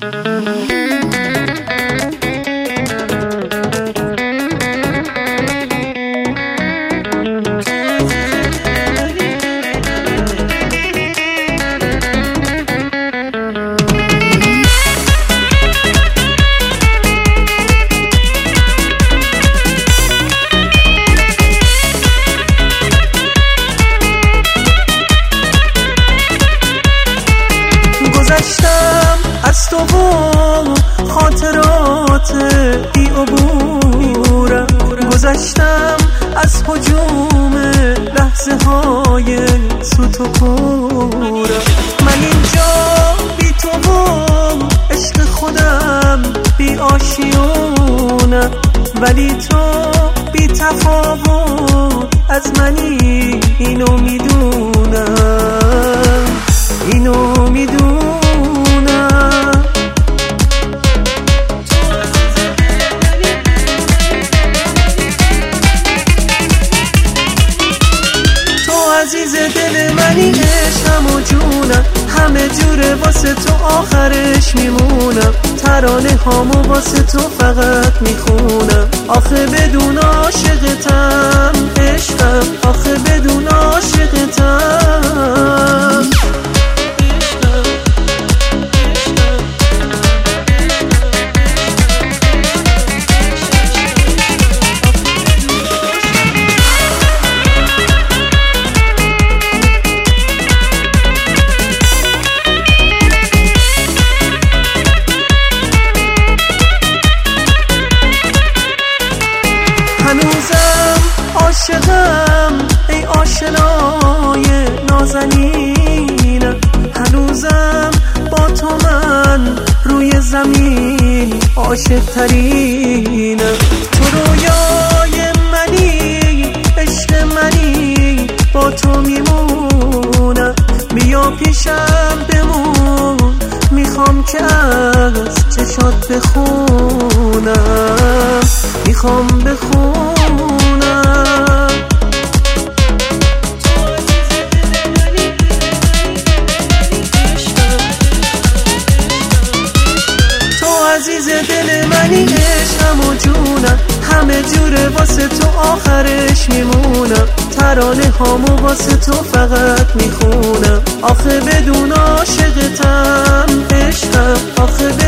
گذشتم از تو و خاطرات بی عبورم، گذشتم از هجوم لحظه های سوت و کورم. من اینجا بی تو و عشق خودم بی آشیونم، ولی تو بی تفاوت از منی، اینو میدونم، اینو میدونم. عزیز دل منی، عشقم و جونم، همه جوره واسه تو آخرش میمونم. ترانه هامو واسه تو فقط میخونم. آخه بدون عاشقتم عشقم، آخه بدون عاشقتم. هنوزم عاشقم ای آشنای نازنینم، هنوزم با تو من روی زمین عاشق ترینم. تو رویای منی، عشق منی، با تو میمونم. بیا پیشم بمون، میخوام که از چشات بخونم، میخوام بخونم. تو عزیز دل منی، عشقم و جونم، همه جوره واسه تو آخرش میمونم. ترانه هامو واسه تو فقط میخونم. آخه بدون عاشقتم عشقم، آخه